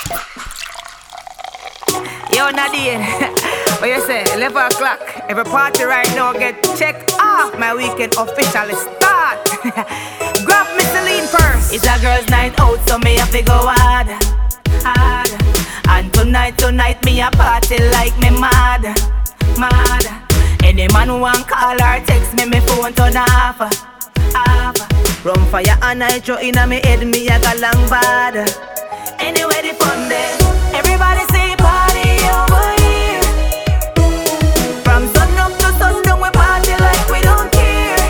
Yo, Nadine, what you say? 11 o'clock. Every party right now get checked off. My weekend officially start. Grab me Celine first. It's a girl's night out, so me have to go hard, hard. And tonight me a party like me mad, mad. Any man who want call or text me, me phone turn off, off. Rum fire and nitro inna me head, me a go long bad. Anyway the fun there, everybody say party over here. From sun up to sundown we party like we don't care.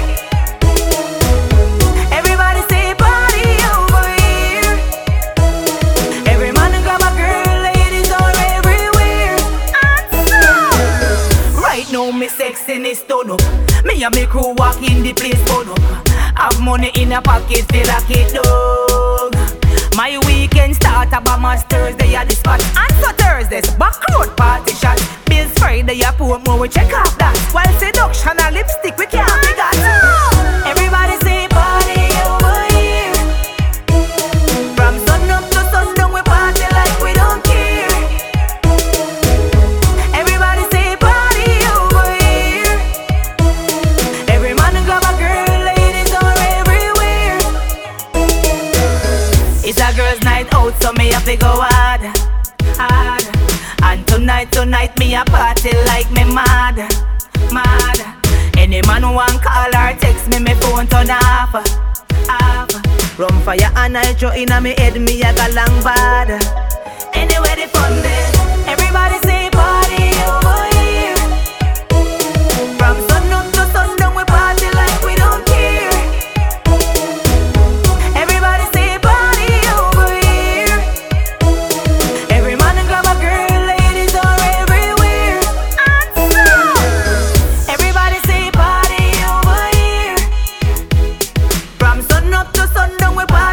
Everybody say party over here. Every man grab a girl, ladies are everywhere. Right now me sexiness turn up. Me and me crew walk in the place burn up. Have money in a pocket, feel like it dog. My weekend start about my Thursday at the spot. And for Thursdays, back road party shot. Bills Friday, I put more, we check off that. While seduction and lipstick, we can't be got. Everybody say party over here. From sun up to sundown, we party like we don't care. Everybody say party over here. Every man grab a girl, ladies are everywhere. It's a girl's night out, so me have to go hard, hard. And tonight me a party like me mad, mad. Any man who want call or text me, me phone turn off, off. Rum fire and nitro inna me head, me a go long bad. Anyway the fun there, everybody say party over here. From sun up to sundown we party like we don't care. Everybody say party over here. Every man grab a girl, ladies are everywhere. Everybody say party over here. From sun up to sundown we party